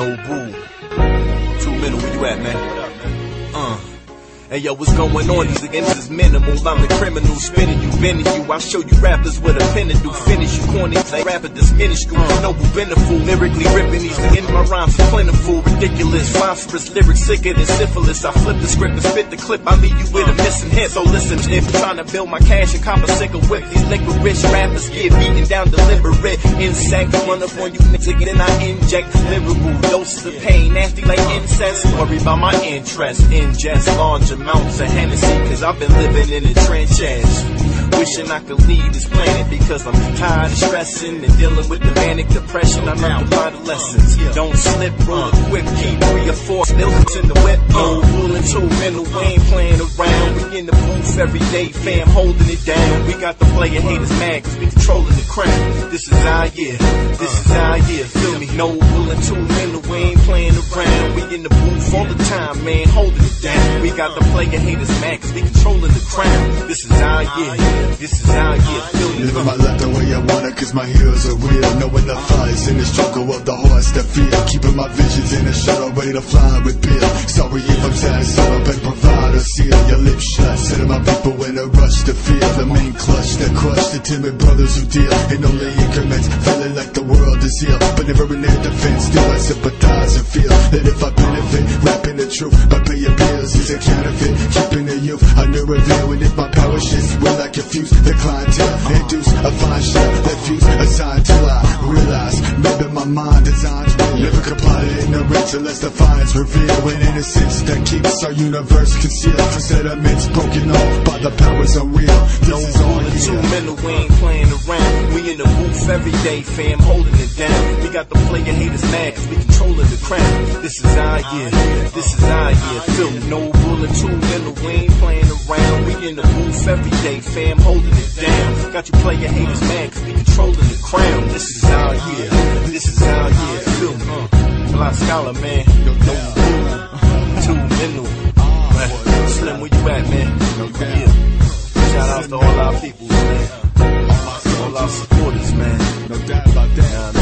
No boo. 2 Mental, where you at, man? Hey yo, what's going on? These against is minimal. I'm the criminal, spinning you, bending you. I'll show you rappers with a pen to do. Finish you, corny, play rapper this minuscule. Noble, beneful, lyrically ripping these again. My rhymes are plentiful, ridiculous, phosphorus, lyrics sicker than syphilis. I flip the script and spit the clip. I leave you with a missing hit. So listen, if I'm trying to build my cash and cop a sicker whip, these liquor rich rappers get beaten down deliberate. Insects run up on you niggas, then I inject lyrical doses of pain, nasty like incest. Worry about my interest, ingest large amounts of Hennessy, cause I've been living in the trenches. Wishing I could leave this planet because I'm tired of stressing and dealing with the manic depression. I learned a lot of lessons. Don't slip, roll a quick, keep 3 or 4 snippets in the whip. No ruling 2 Mental, we ain't playing around. We in the booth every day, fam, holding it down. We got the player haters mad cause we controlling the crown. This is our year, this is our year, feel me? No ruling 2 Mental, we ain't playing around. We in the booth all the time, man, holding it down. We got the player haters mad cause we controlling the crown. This is our year, this is our year, feel me? Living my life the way I want it cause my heroes are real. Knowing the fights in the struggle of the hearts that feel. Keeping my visions in a shuttle, ready to fly with Bill. Sorry if I'm sad, so I better provide a seal. Your lips shut, setting my people in a rush to feel. The main clutch that crush the timid brothers who deal in only increments, feeling like the world is ill, but never in their defense. Still I sympathize and feel that if I benefit, rapping the truth by paying bills is a counterfeit. Keeping the youth under review, and if my power shifts, will I confuse the clientele? Induce a fine shot that fuse assigned till I realize maybe my mind designs will never comply to ignorance unless defiance reveal. When innocence that keeps our universe concealed for sediments broken off by the powers unreal. This is all the 2 Mental, we ain't playing around. We in the booth every day, fam, holding it down. We got the player haters mad cause we controlling the crown. This is our year, this is our year, feel me? No ruling 2 Mental, we ain't playing around. We in the booth every day, fam, holding it down. Got you player haters mad cause we controlling the crown. This is our year, this is our year, feel me? Fly Scholar, man, no boo, 2 Mental, man. Slim, where you at, man? Yeah. Shout out to all our people, man. All our supporters, man. No doubt about that.